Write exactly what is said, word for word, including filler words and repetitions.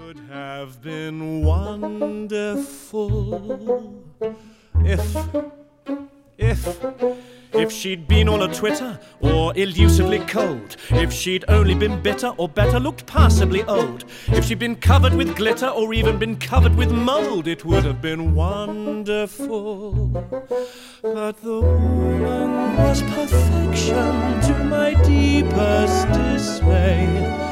would have been wonderful if, if, if she'd been all a twitter or elusively cold, if she'd only been bitter or better looked passably old, if she'd been covered with glitter or even been covered with mold, it would have been wonderful. But the woman was perfection to my deepest dismay.